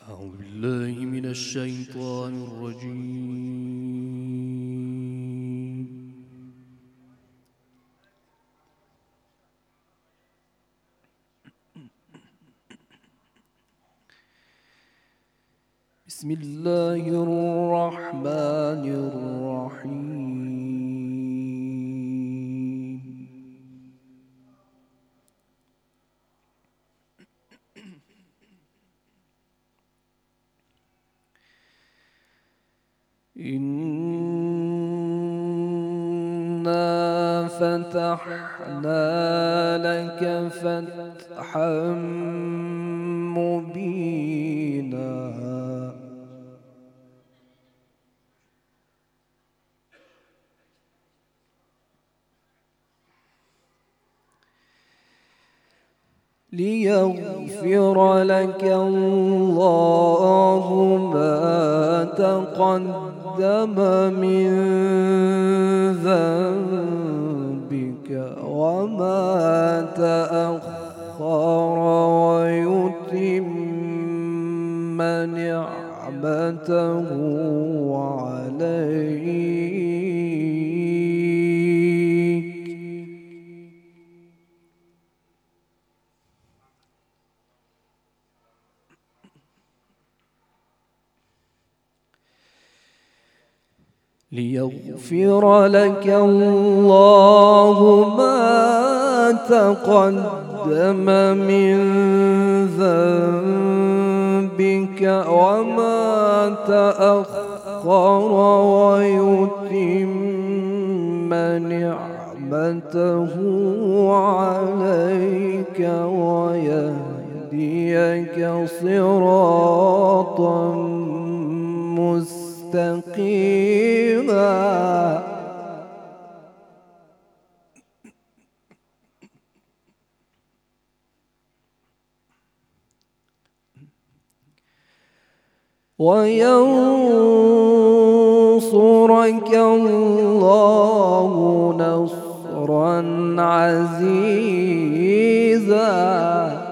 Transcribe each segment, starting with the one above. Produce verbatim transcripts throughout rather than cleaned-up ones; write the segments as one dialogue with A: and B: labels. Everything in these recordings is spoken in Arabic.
A: أعوذ بالله من الشيطان الرجيم. بسم الله الرحمن الرحيم. إنا فتحنا لك فتحا مبينا ليغفر لك الله ما تقدم من ذنبك وما تأخر ويتم نعمته عليك ليغفر لك الله ما تقدم من ذنبك وما تأخر ويتم نعمته عليك ويهديك صراطا مستقيما وينصرك الله نصرا عزيزا.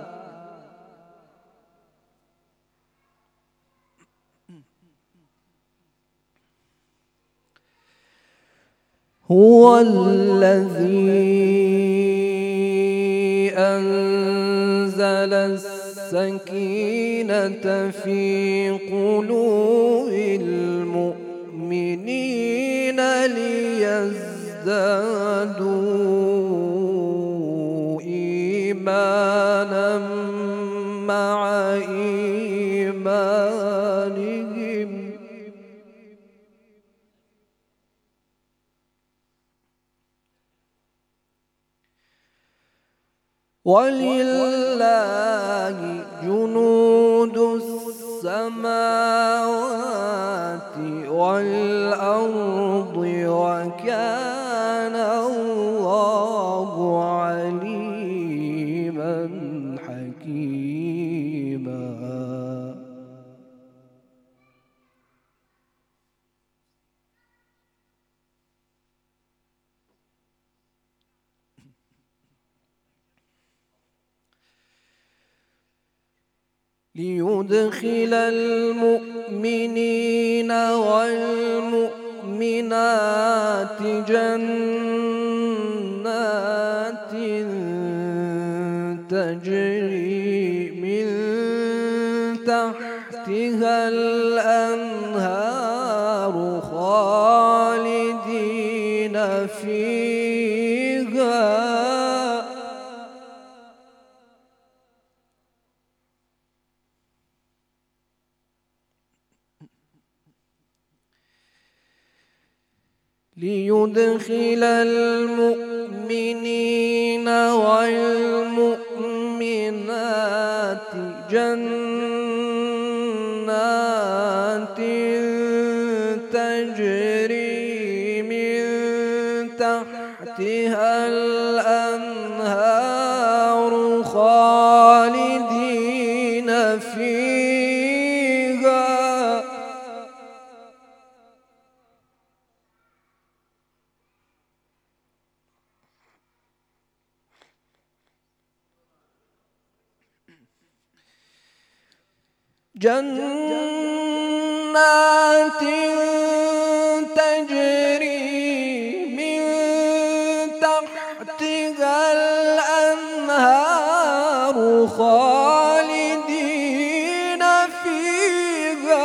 A: هو الذي أنزل السكينة في قلوب المؤمنين ليزدادوا إيمانا مع إيمانهم ولله جنود السماوات والأرض وكان الله عليما حكيما. ليدخل المؤمنين والمؤمنات جنات تجري من تحتها الأنهار خالدين فيها ليدخل المؤمنين والمؤمنات جنات تجري من تحتها الأنهار خالدين فيها جنات تجري من تحتها الأنهار خالدين فيها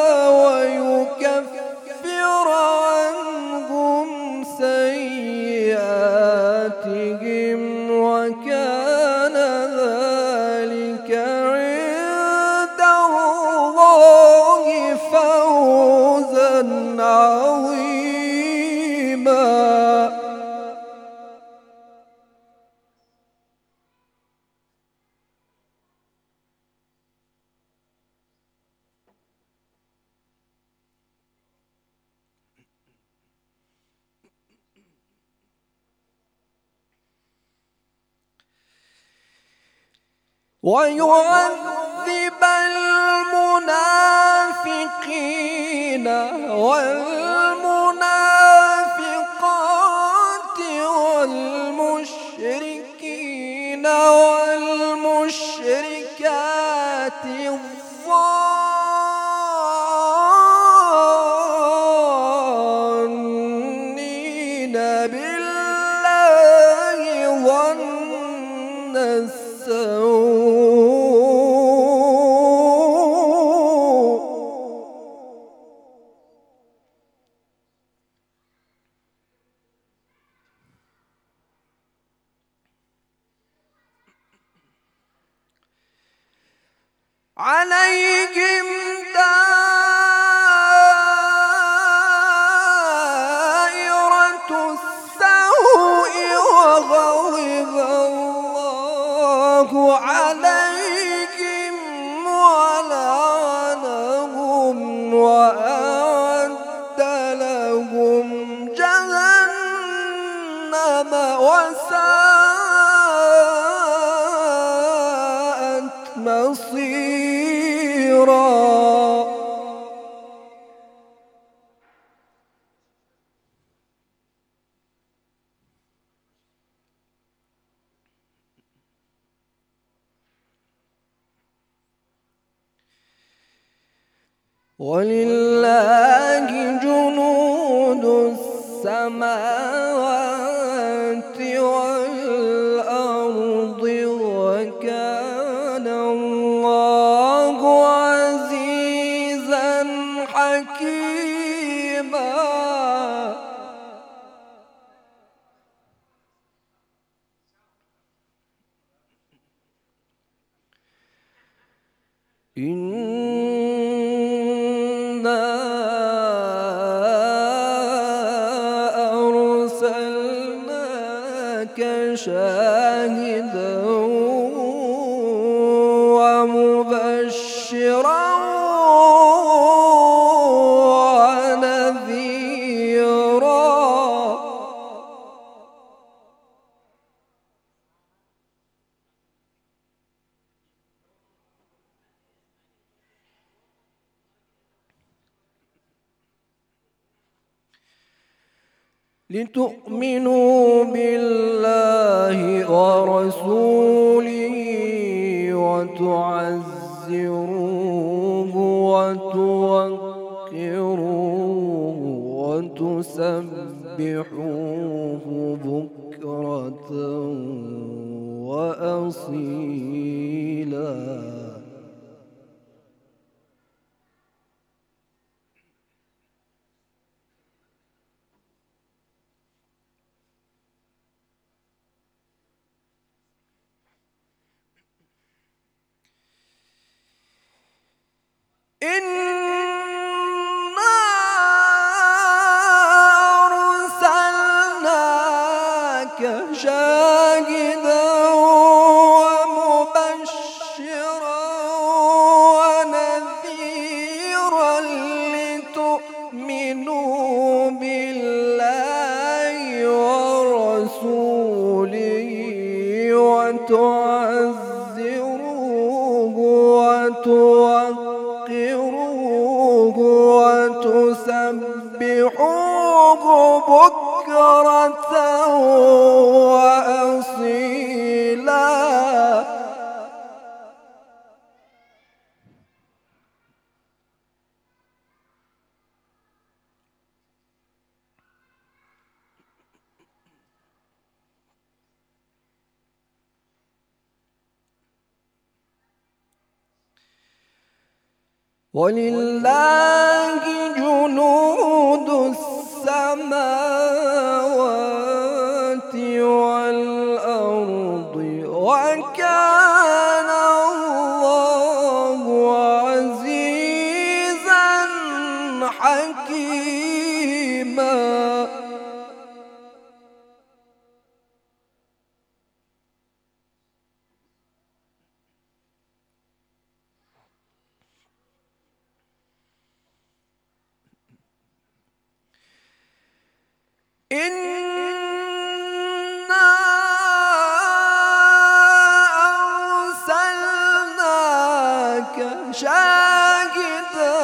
A: ويكفر عنهم سيئاتهم وكان ذلك عند الله فوزا عظيما. ويعذب المنافقين والمنافقات والمشركين والمشركات الظانين بالله ظن السوء عليهم دائرة السوء وغضب الله عليهم ولعنهم وأعد لهم جهنم وساءت مصيرا. ولله جنود السماوات والأرض وكان الله عزيزا حكيما. إنا أرسلناك شاهدا ومبشرا ونذيرا. لتؤمنوا بالله ورسوله وتعزروه وتوقروه وتسبحوه بكرة وأصيلا. إنا أرسلناك شاهدا ومبشرا ونذيرا لتؤمنوا بالله ورسوله وتعزروه وتوقروه وتسبحوه بكرة وأصيلا. ولله جنود السماوات والأرض وكان الله عزيزا حكيما. إنا أرسلناك شاهدا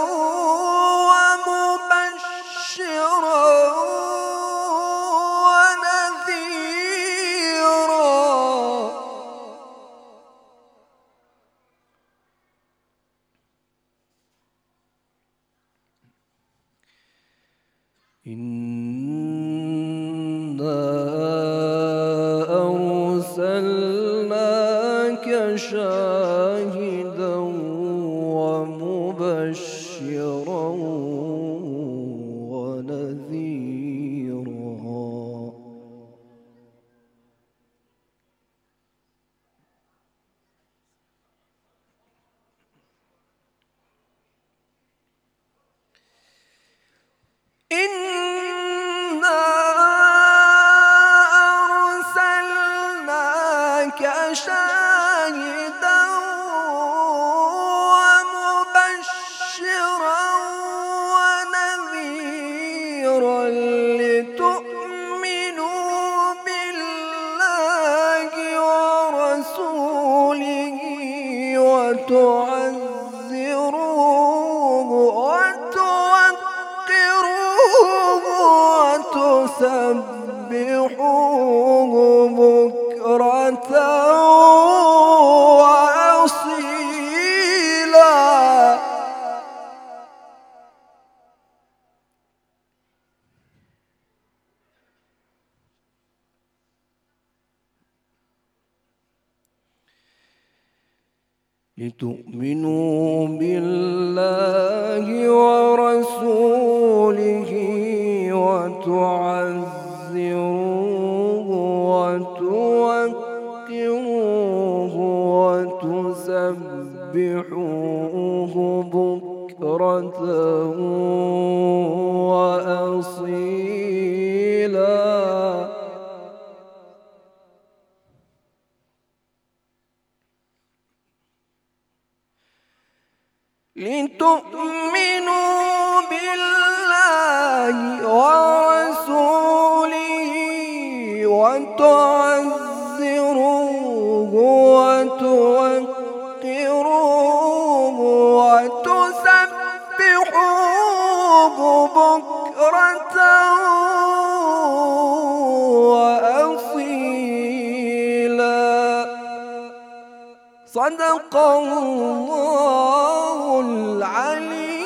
A: ومبشرا ونذيرا. إنا أرسلناك شاهدا ومبشرا ونذيرا. إنا أرسلناك شاهدا ومبشرا ونذيرا لتؤمنوا بالله ورسوله وتعزروه وتوقروه وتسبحوه بكرة وأصيلا. لتؤمنوا بالله ورسوله وتعزروه وتوقروه وتسبحوه بكرة وأصيلا. لتؤمنوا بالله ورسوله وتعزروه وتوقروه وتسبحوه بكرة وأصيلا. صدق الله العليم.